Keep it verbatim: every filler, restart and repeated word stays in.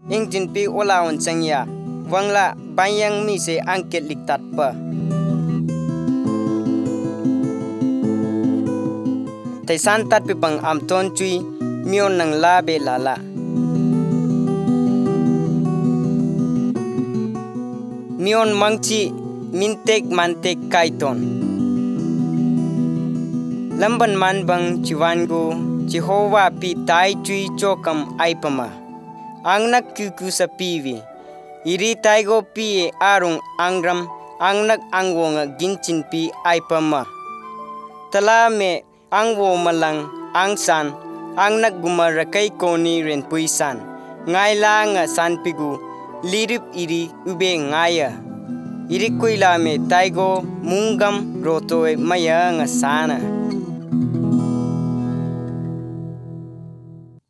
ing jinpi olaon changya wangla bayang mi se angket liktat pa taisan tat pi pang amton chui mion nang la be lala mion mangchi mintek mantek kaiton lamban man bang chiwango Jehovah pi tai chui chokam aipama angnak kuku sa piwi iri taigo pi arung angram angnak angwonga ginchin pi aipama tala me angwo malang angsan angnak gumara kai koni ren puisan ngai la nga san pigu lirip iri ube ngaya iri kuila me taigo mungam rotoe maya nga sana